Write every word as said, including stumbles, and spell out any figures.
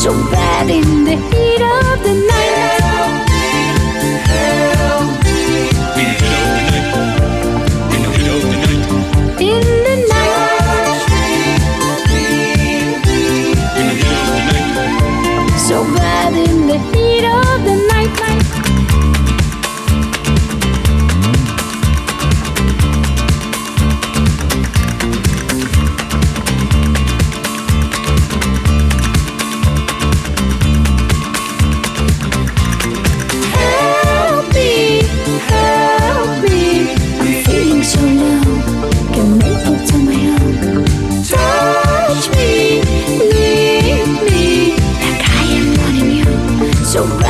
so bad in the heat of the night. Help me, in the heat of the night, in the heat of the night, In the night, in the heat of the night, so bad in the heat of the night, night. Help me, help me. I'm feeling so low, can't make it on my own. Touch me, leave me, like I am wanting you, so